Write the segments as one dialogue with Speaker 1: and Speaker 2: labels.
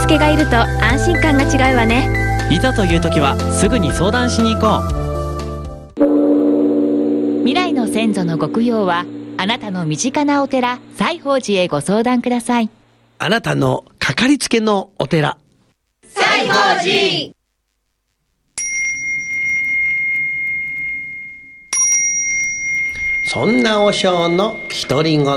Speaker 1: つけがいると安心感が違うわね。
Speaker 2: いざという時はすぐに相談しに行こ
Speaker 3: う。未来の先祖のご供養はあなたの身近なお寺西宝寺へご相談ください。
Speaker 4: あなたのかかりつけのお寺
Speaker 5: 西宝寺。
Speaker 4: そんな和尚の独り言。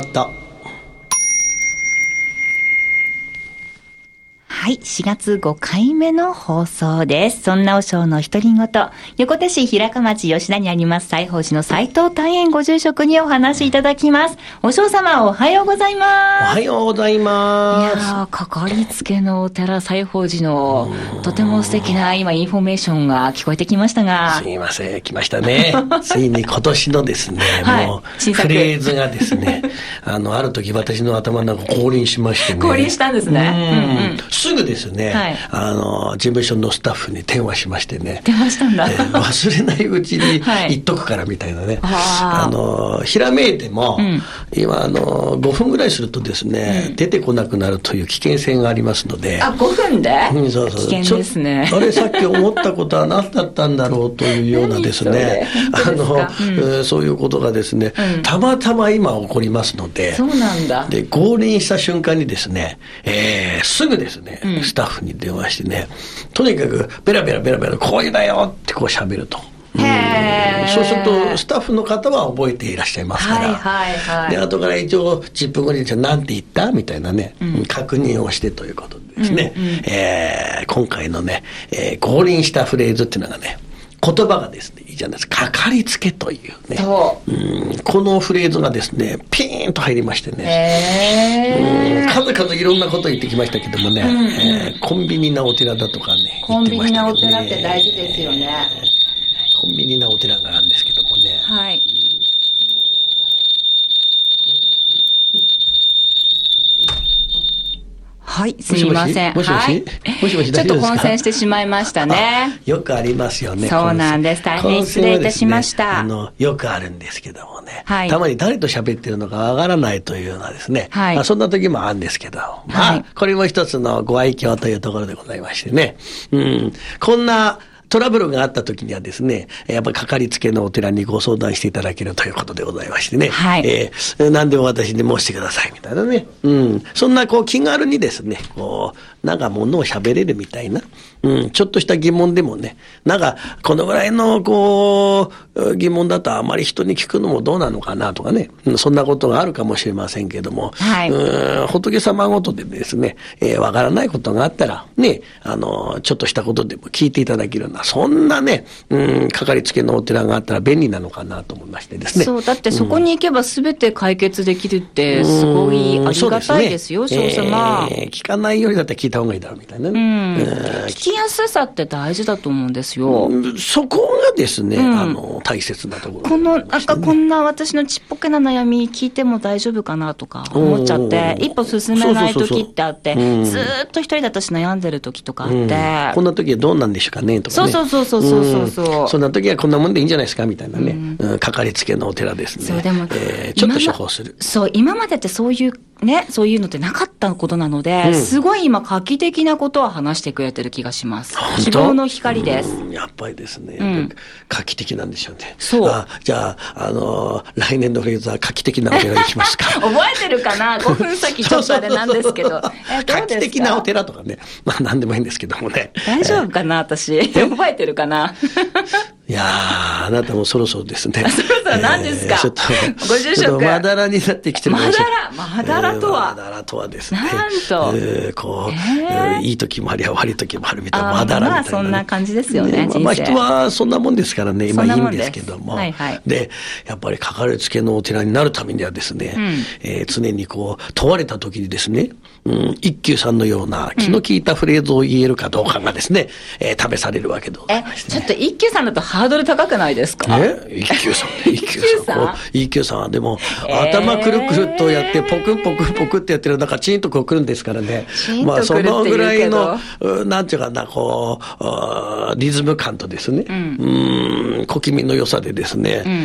Speaker 3: はい、4月5回目の放送です。そんな和尚の独り言。横手市平川町吉田にあります西宝寺の斉藤大円ご住職にお話しいただきます。和尚様、おはようございます。
Speaker 4: おはようございます。
Speaker 3: いやー、かかりつけのお寺西宝寺のとても素敵な今インフォメーションが聞こえてきましたが。
Speaker 4: すいません、来ましたね。ついに今年のですね、
Speaker 3: はい、
Speaker 4: もうフレーズがですね、ある時私の頭の中降臨しましてね。
Speaker 3: 降臨したんですね。
Speaker 4: すぐですね、はい、事務所のスタッフに電話しましてね。
Speaker 3: 電話したんだ。
Speaker 4: 忘れないうちに言っとくからみたいなね。ひらめいても、今5分ぐらいするとですね、出てこなくなるという危険性がありますので。
Speaker 3: あ、5分で、
Speaker 4: そうそう。
Speaker 3: 危険ですね。
Speaker 4: あれさっき思ったことは何だったんだろうというようなですね、そういうことがですね、たまたま今起こりますので。
Speaker 3: そうなんだ。
Speaker 4: で、合輪した瞬間にですね、すぐですね、スタッフに電話してね、とにかくベラベラベラベラこういうだよってこう喋ると。そうするとスタッフの方は覚えていらっしゃいますから、で後から一応10分後に何て言ったみたいなね、確認をしてということでですね、今回のね、合輪したフレーズっていうのがね、言葉がですね、いいじゃないですか、かかりつけというね、このフレーズがですね、ピーンと入りましてね、数々いろんなこと言ってきましたけどもね、コンビニなお寺だとかね、
Speaker 3: コンビニなお寺って大事ですよね。
Speaker 4: コンビニなお寺があるんですけどもね。
Speaker 3: はい。はい、すみません。
Speaker 4: もしもし、もしもし、
Speaker 3: ちょっと混戦してしまいましたね。
Speaker 4: よくありますよね。
Speaker 3: そうなんです。大変失礼いたしました。
Speaker 4: よくあるんですけどもね。たまに誰と喋ってるのかわからないというようなですね。そんな時もあるんですけど。これも一つのご愛嬌というところでございましてね。こんなトラブルがあった時にはですね、やっぱりかかりつけのお寺にご相談していただけるということでございましてね。何でも私に申してくださいみたいなね。そんなこう気軽にですね、こう、なんかものを喋れるみたいな。ちょっとした疑問でもね、なんかこのぐらいのこう、疑問だとあまり人に聞くのもどうなのかなとかね。そんなことがあるかもしれませんけども、仏様ごとでですね、わからないことがあったら、ね、ちょっとしたことでも聞いていただけるような、そんなね、かかりつけのお寺があったら便利なのかなと思いましてですね。
Speaker 3: そう、だってそこに行けば全て解決できるって、すごいありがたいですよ、少様。
Speaker 4: 聞かないよりだったら聞いた方がいいだろうみたいなね。
Speaker 3: 聞きやすさって大事だと思うんですよ。
Speaker 4: そこがですね、大切なところ、
Speaker 3: なんかこんな私のちっぽけな悩み聞いても大丈夫かなとか思っちゃって、一歩進めない時ってあって、ずーっと一人で私悩んでる時とかあって、
Speaker 4: こんな時はどうなんでしょうかねとかね。そんな時はこんなもんでいいんじゃないですかみたいなね、かかりつけのお寺ですね。
Speaker 3: そうでも、
Speaker 4: ちょっと処方する。
Speaker 3: そう、今までってそういうね、そういうのってなかったことなので、すごい今画期的なことを話してくれてる気がします。希望の光です。
Speaker 4: やっぱりですね、画期的なんでしょうね。
Speaker 3: そう。
Speaker 4: じゃあ、来年のフレーズは画期的なお寺にしますか。
Speaker 3: 覚えてるかな ?5 分先ちょっとあれなんですけど。
Speaker 4: 画期的なお寺とかね。まあ何でもいいんですけどもね。
Speaker 3: 大丈夫かな私。覚えてるかない
Speaker 4: やー、あなたもそろそろですね。
Speaker 3: そろそろ何ですか、ご住職。
Speaker 4: まだらになってきてる。
Speaker 3: まだらとは。
Speaker 4: まだらとはですね。
Speaker 3: なんと。
Speaker 4: こう、いい時もありゃ悪い時もあるみたいな。まだらみたいな。
Speaker 3: まあそんな感じですよね。
Speaker 4: まあ人はそんなもんですからね、今いいんですけども。で、やっぱりかかりつけのお寺になるためにはですね、常にこう、問われた時にですね、一休さんのような気の利いたフレーズを言えるかどうかがですね、試されるわけでございまして。
Speaker 3: ちょっと一休さんだとハードル高くないですか？
Speaker 4: 一休さんね、一休さんはでも、頭くるくるっとやって、ポクンポクンポクってやってる中、チーンとこうくるんですからね。まあそのぐらいの、なんていうかな、こう、リズム感とですね、小気味の良さでですね、ポ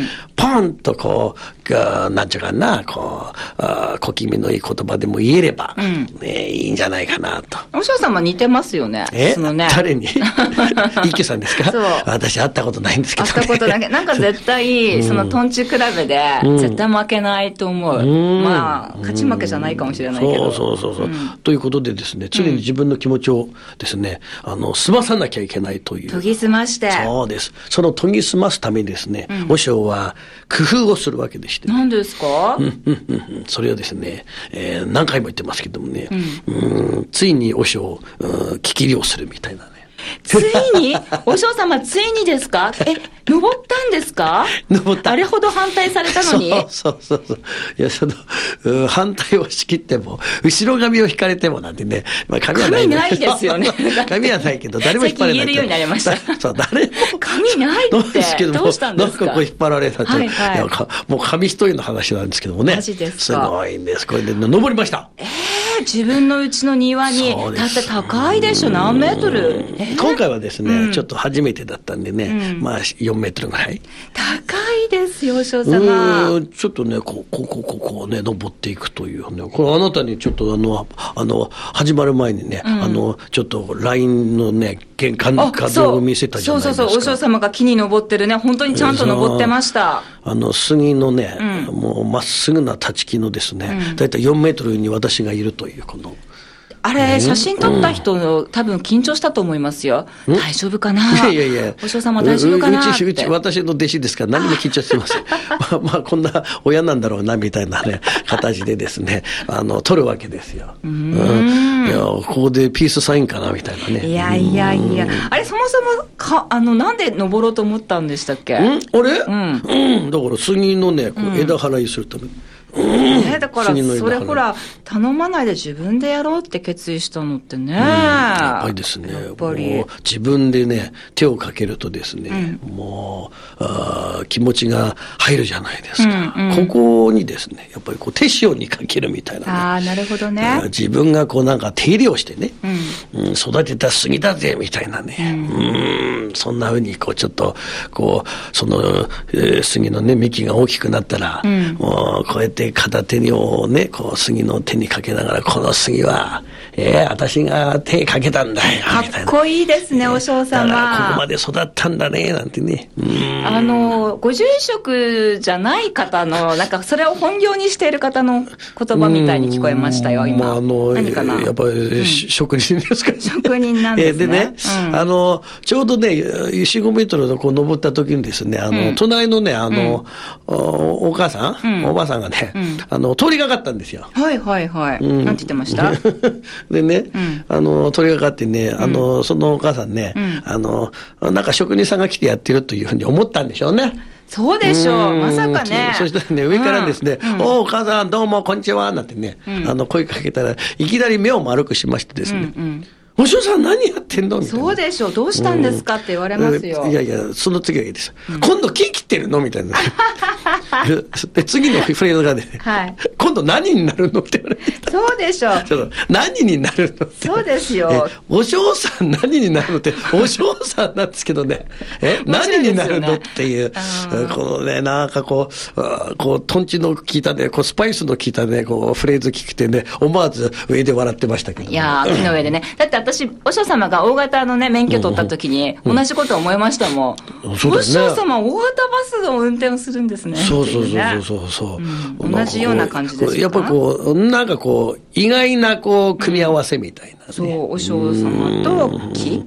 Speaker 4: ポンとこう、なんちゅうかな、こう、小気味のいい言葉でも言えれば、いいんじゃないかなと。
Speaker 3: お嬢様似てますよね。
Speaker 4: 誰に池さんですか？そう。私会ったことないんですけどね。
Speaker 3: 会ったことだけ。なんか絶対、そのトンチ比べで、絶対負けないと思う。まあ、勝ち負けじゃないかもしれないけど。
Speaker 4: そう。ということでですね、常に自分の気持ちをですね、済まさなきゃいけないという。
Speaker 3: 研ぎ澄まして。
Speaker 4: そうです。その研ぎ澄ますためにですね、和尚は工夫をするわけでして。
Speaker 3: 何ですか？
Speaker 4: それをですね、何回も言ってますけどもね、ついに和尚、聞きりをするみたいなね。
Speaker 3: ついにお嬢様ついにですか？登ったんですか？
Speaker 4: 登った。
Speaker 3: あれほど反対されたのに。
Speaker 4: そう。いや、反対をしきっても、後ろ髪を引かれてもなんてね、まあ髪はない。
Speaker 3: 髪ないですよね。
Speaker 4: 髪はないけど、誰も引っ張れない。
Speaker 3: 最近言えるようになりました。
Speaker 4: そう、誰も。
Speaker 3: 髪ないって。どうしたんですか？
Speaker 4: なんかこう引っ張られたと。もう紙一重の話なんですけどもね。
Speaker 3: マジですか？
Speaker 4: すごいんです。これで登りました。
Speaker 3: 自分の家の庭に、だって高いでしょ、何メートル？
Speaker 4: 今回はですね、ちょっと初めてだったんでね、まあ4メートルぐらい。
Speaker 3: 高いですよ、お嬢様。
Speaker 4: ちょっとね、こうね、登っていくというね。これあなたにちょっと始まる前にね、ちょっと LINE のね、玄関画像を見せたじゃないですか。
Speaker 3: そう、お嬢様が木に登ってるね、本当にちゃんと登ってました。
Speaker 4: 杉のね、もうまっすぐな立ち木のですね、だいたい4メートルに私がいるという、この。
Speaker 3: あれ、写真撮った人、多分緊張したと思いますよ。大丈夫かな？
Speaker 4: いや。
Speaker 3: お嬢様大丈夫かな？
Speaker 4: うち、私の弟子ですから何も緊張してません。まあ、こんな親なんだろうな、みたいなね、形でですね、撮るわけですよ。いや、ここでピースサインかな、みたいなね。
Speaker 3: いや。あれ、そもそも、なんで登ろうと思ったんでしたっけ？
Speaker 4: あれ？だから杉のね、枝払いするために。
Speaker 3: だからそれほら頼まないで自分でやろうって決意したのってね、
Speaker 4: やっぱりですね、もう自分でね手をかけるとですね、もう気持ちが入るじゃないですか、ここにですねやっぱりこう手塩にかけるみたいなね。
Speaker 3: なるほどね。
Speaker 4: 自分がこうなんか手入れをしてね、育てた杉だぜみたいなね、そんな風にこうちょっとこうその、杉のね幹が大きくなったら、もうこうやって片手をね、こう杉の手にかけながら、この杉は、私が手かけたんだよ、みたいな。
Speaker 3: かっこいいですね、お嬢様。
Speaker 4: ここまで育ったんだね、なんてね。
Speaker 3: ご住職じゃない方の、なんかそれを本業にしている方の言葉みたいに聞こえましたよ、今。何かな？
Speaker 4: やっぱり、職人ですから、ね。
Speaker 3: 職人なんですね。
Speaker 4: でね、ちょうどね、4、5メートルのこう登った時にですね、隣のね、お母さん、おばあさんがね、通りがかったんですよ。
Speaker 3: はい。なんて言ってました？
Speaker 4: でね、通りがかってね、そのお母さんね、なんか職人さんが来てやってるというふうに思ったんでしょうね。
Speaker 3: そうでしょう。まさかね。
Speaker 4: そしたらね、上からですね、お母さんどうもこんにちは、なんてね、声かけたら、いきなり目を丸くしましてですね、お嬢さん何やってんのみたいな。
Speaker 3: そうでしょう。どうしたんですかって言われますよ。
Speaker 4: いや、その次はいいです。今度木切ってるのみたいな。で、次のフレーズがね、今度何になるのって言われてた。
Speaker 3: そうでしょう。
Speaker 4: 何になるのって。
Speaker 3: そうですよ。
Speaker 4: お嬢さん何になるのって、お嬢さんなんですけどね、何になるのっていう、このね、なんかこう、トンチの効いたね、スパイスの効いたね、こう、フレーズ聞くてね、思わず上で笑ってましたけど。
Speaker 3: いやー、木の上でね。だって私、お嬢様が大型のね、免許取った時に、同じこと思いましたもん。お嬢様、大型バスの運転をするんですね。
Speaker 4: そう。
Speaker 3: 同じような感じですか？
Speaker 4: やっぱこう、なんかこう、意外なこう、組み合わせみたいなね。
Speaker 3: そう、お嬢様と木？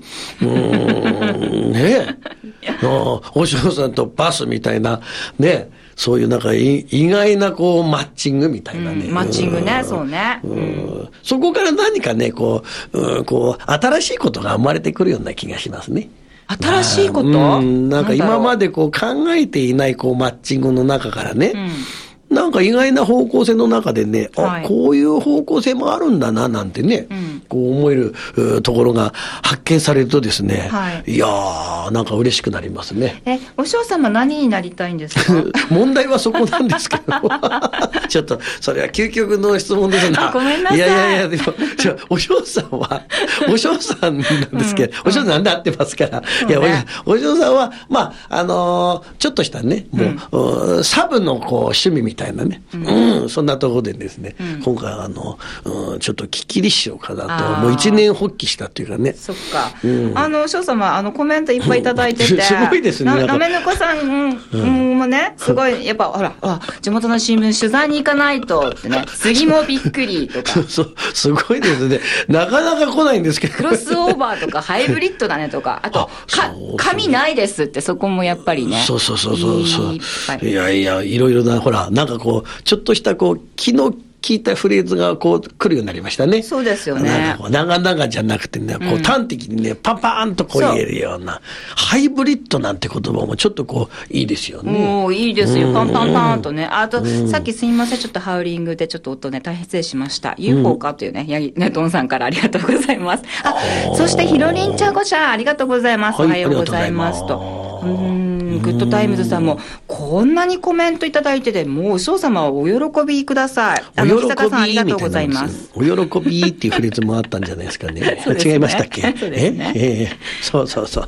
Speaker 4: ねお嬢さんとバスみたいな、ね。そういうなんか意外なこうマッチングみたいなね。
Speaker 3: マッチングね、そうね。
Speaker 4: そこから何かね、こう、新しいことが生まれてくるような気がしますね。
Speaker 3: 新しいこと？
Speaker 4: なんか今までこう考えていないこうマッチングの中からね、なんか意外な方向性の中でね、こういう方向性もあるんだな、なんてね、 こう思えるところが発見されるとですね、いやー、なんか嬉しくなりますね。
Speaker 3: お嬢様何になりたいんですか？
Speaker 4: 問題はそこなんですけど。ちょっと、それは究極の質問ですな。
Speaker 3: ごめんなさい。
Speaker 4: いや、でも、お嬢さんは、お嬢さんなんですけど、お嬢さんなんで会ってますから。いや、お嬢さんは、まあ、ちょっとしたね、もう、サブのこう趣味みたいなね、そんなところでですね、今回ちょっと聞きりしようかなと、もう一年発起したっていうかね。
Speaker 3: そっか。お嬢様、コメントいっぱいいただいてて。
Speaker 4: すごいですね。
Speaker 3: なめのこさんもね、すごい、やっぱ、ほら、地元の新聞取材に行かないとってね、次もびっくりとか。
Speaker 4: そう、すごいですね。なかなか来ないんですけど。
Speaker 3: クロスオーバーとか、ハイブリッドだねとか、あと、紙ないですって、そこもやっぱりね。
Speaker 4: そう。いや、いろいろな、ほら、なんかこう、ちょっとしたこう、気の聞いたフレーズがこう来るようになりましたね。
Speaker 3: そうですよね。
Speaker 4: なんかこう長々じゃなくてね、こう端的にね、パンパーンとこう言えるような、ハイブリッドなんて言葉もちょっとこう、いいですよね。
Speaker 3: もういいですよ。パンパンパンとね。あと、さっきすみません、ちょっとハウリングでちょっと音ね、大変失礼しました。UFO かというね、ね、ドンさんからありがとうございます。そしてひろりんちゃごちゃん、ありがとうございます。おはようございますと。グッドタイムズさんも、こんなにコメントいただいてて、もうお嬢様はお喜びください。木坂さんありがとうございます。
Speaker 4: お喜びっていうフレーズもあったんじゃないですかね。違いましたっけ？そうですね。そう。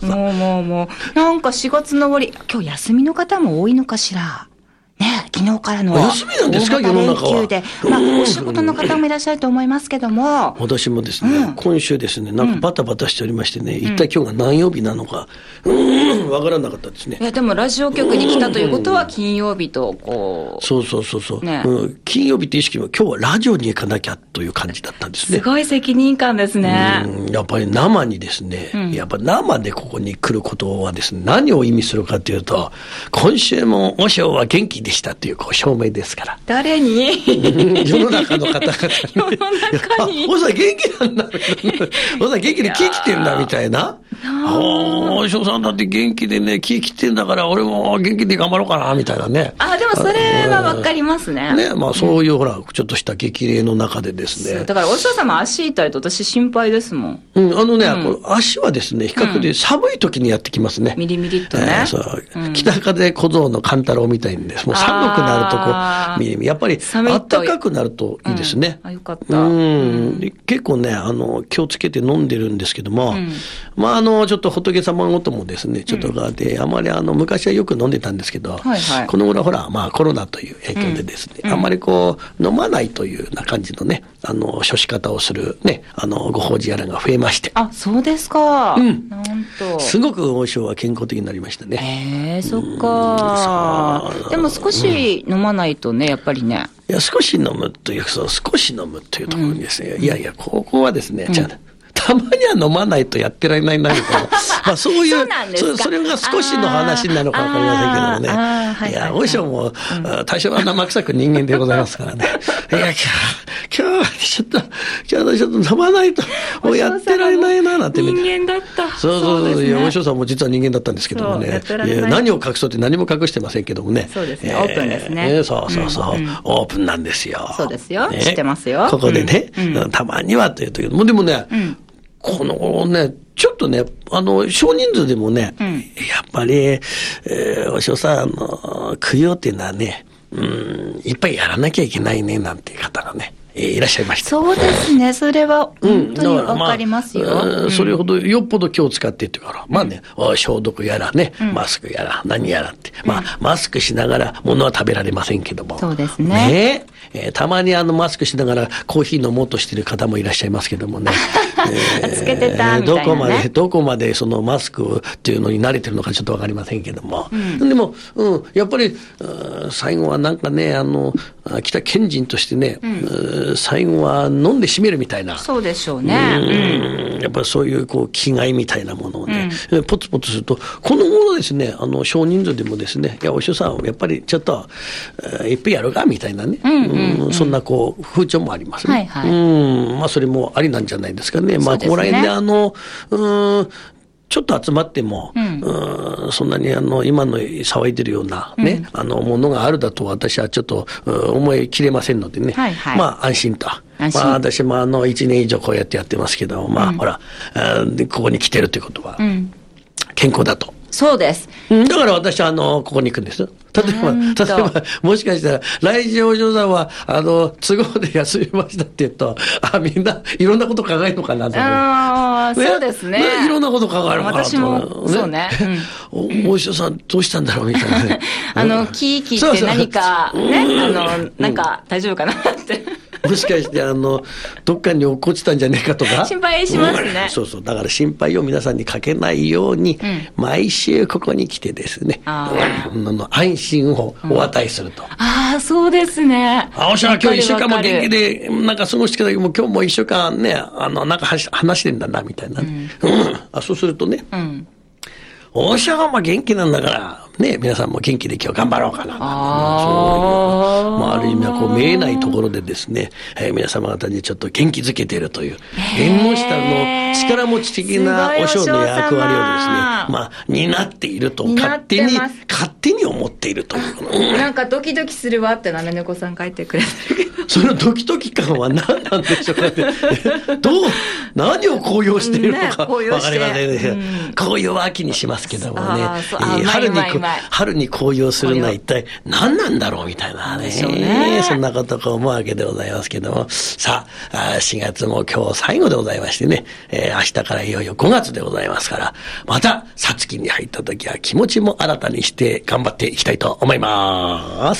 Speaker 3: もう。なんか4月の終わり、今日休みの方も多いのかしら。ね、昨日からの
Speaker 4: 休みなんですか、世の中は。
Speaker 3: お仕事の方もいらっしゃると思いますけども。
Speaker 4: 私もですね、今週ですね、なんかバタバタしておりましてね、一体今日が何曜日なのか、わからなかったですね。
Speaker 3: いや、でもラジオ局に来たということは金曜日と、こう。
Speaker 4: そう。金曜日って意識は今日はラジオに行かなきゃという感じだったんですね。
Speaker 3: すごい責任感ですね。
Speaker 4: やっぱり生にですね、やっぱ生でここに来ることはですね、何を意味するかというと、今週も和尚は元気でしたというこう証明ですから。
Speaker 3: 誰に？
Speaker 4: 世の中の方々に。
Speaker 3: 世の中に。
Speaker 4: おさん元気なんだ。おさん元気で木来てんだみたいな。お尚さんだって元気でね、木来てんだから俺も元気で頑張ろうかなみたいなね。
Speaker 3: でもそれはわかりますね。
Speaker 4: ね、まあそういうほら、ちょっとした激励の中でですね。
Speaker 3: だからお嬢様足痛いと私心配ですもん。
Speaker 4: 足はですね、比較的寒い時にやってきますね。
Speaker 3: ミリミリっとね。
Speaker 4: 北風小僧の勘太郎みたいにです。もう寒くなるとこう、やっぱり暖かくなるといいですね。
Speaker 3: よかった。
Speaker 4: 結構ね、気をつけて飲んでるんですけども、ちょっと仏様ごともですね、ちょっとがあって、あまり昔はよく飲んでたんですけど、この頃ほら、コロナという影響でですね、あんまりこう、飲まないというような感じのね、処し方をするね、ご法事やらが増えまして。
Speaker 3: そうですか。なんと。
Speaker 4: すごく和尚は健康的になりましたね。
Speaker 3: そっか。でも少し飲まないとね、やっぱりね。
Speaker 4: いや、少し飲むという、少し飲むというところにですね、いや、ここはですね、じゃあ、たまには飲まないとやってられないなみたいな。そういう、それが少しの話なのかわかりませんけどもね。いや、お師匠も、多少は生臭く人間でございますからね。いや、今日はちょっと飲まないと、もうやってられないな、なんてね。
Speaker 3: 人間だった。
Speaker 4: そう。いや、お師匠さんも実は人間だったんですけどもね。何を隠そうって何も隠してませんけどもね。
Speaker 3: そうですね、オープンですね。
Speaker 4: そう。オープンなんですよ。
Speaker 3: そうですよ。知ってますよ。
Speaker 4: ここでね、たまにはという時も、でもね、このね、ちょっとね、少人数でもね、やっぱり、お師匠さん、供養っていうのはね、いっぱいやらなきゃいけないね、なんていう方がね、いらっしゃいました。
Speaker 3: そうですね。それは本当にわかりますよ。
Speaker 4: それほどよっぽど気を使ってってから、消毒やらね、マスクやら何やらって、マスクしながら物は食べられませんけども。
Speaker 3: そうですね。
Speaker 4: たまにマスクしながらコーヒー飲もうとしている方もいらっしゃいますけどもね。
Speaker 3: つけてたみたいなね。
Speaker 4: どこまでそのマスクっていうのに慣れてるのかちょっとわかりませんけども。でも、やっぱり、最後はなんかね、北賢人としてね、最後は飲んで締めるみたいな。
Speaker 3: そうでしょうね。
Speaker 4: やっぱりそういうこう気概みたいなものをね、ポツポツすると、この頃ですね、少人数でもですね、いや、お師匠さん、やっぱりちょっと、いっぺんやるかみたいなね、そんなこう、風潮もありますね。それもありなんじゃないですかね。ここら辺でちょっと集まっても、そんなに今の騒いでるようなね、ものがあるだと私はちょっと思い切れませんのでね。まあ安心と。まあ私も1年以上こうやってますけど、まあほら、ここに来てるということは、健康だと。
Speaker 3: そうです。
Speaker 4: だから私はここに行くんです。例えば、もしかしたら、来週お嬢さんは、都合で休みましたって言うと、みんないろんなこと考えるのかなと。
Speaker 3: そうですね。
Speaker 4: いろんなこと考えるのかなと。
Speaker 3: 私も、そうね。
Speaker 4: お医者さんどうしたんだろうみたいなね。
Speaker 3: 聞いて何か、ね、なんか大丈夫かなって。
Speaker 4: もしかしてどっかに落っこちたんじゃねえかとか
Speaker 3: 心配しますね、
Speaker 4: そうそう、だから心配を皆さんにかけないように、毎週ここに来てですね、安心をお与えすると、
Speaker 3: そうですね。
Speaker 4: おしゃ今日1週間も元気でなんか過ごしてたけども、今日も1週間ねなんか話してんだなみたいな、そうするとね、おしゃが元気なんだからね、皆さんも元気で今日頑張ろうかな。ある意味は見えないところでですね、皆様方にちょっと元気づけているという、縁の下の力持ち的なお嬢の役割をですね、担っていると勝手に思っているという。
Speaker 3: なんかドキドキするわってなめ猫さん書いてくれてるけど。
Speaker 4: そのドキドキ感は何なんでしょうかね。何を高揚しているのかわかりませんね。紅葉は秋にしますけどもね。春に紅葉するのは一体何なんだろうみたいなね。そんなことか思うわけでございますけども。さあ、4月も今日最後でございましてね。明日からいよいよ5月でございますから、また、さつきに入った時は気持ちも新たにして頑張っていきたいと思います。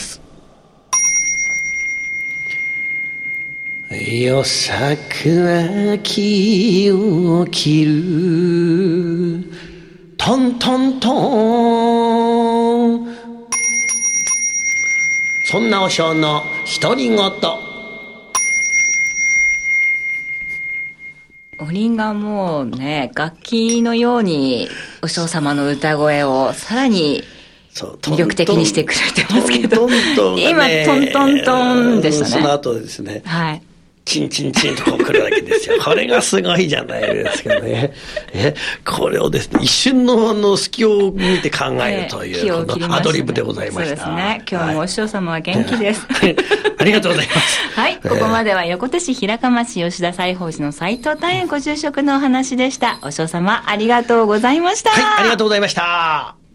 Speaker 4: よさくは木を切るトントントン、そんなお嬢の独り言。
Speaker 3: おりんがもうね、楽器のようにお嬢様の歌声をさらに魅力的にしてくれてますけど、今トントントンでしたね。
Speaker 4: その後ですね、チンチンチンと来るわけですよ。これがすごいじゃないですかね。これをですね、一瞬の隙を見て考えるという、このアドリブでございました。そうですね。
Speaker 3: 今日もお師匠様は元気です。
Speaker 4: ありがとうございます。
Speaker 3: はい、ここまでは横手市平鹿町吉田西宝寺の斉藤大円ご住職のお話でした。お師匠様ありがとうございました。
Speaker 4: はい、ありがとうございました。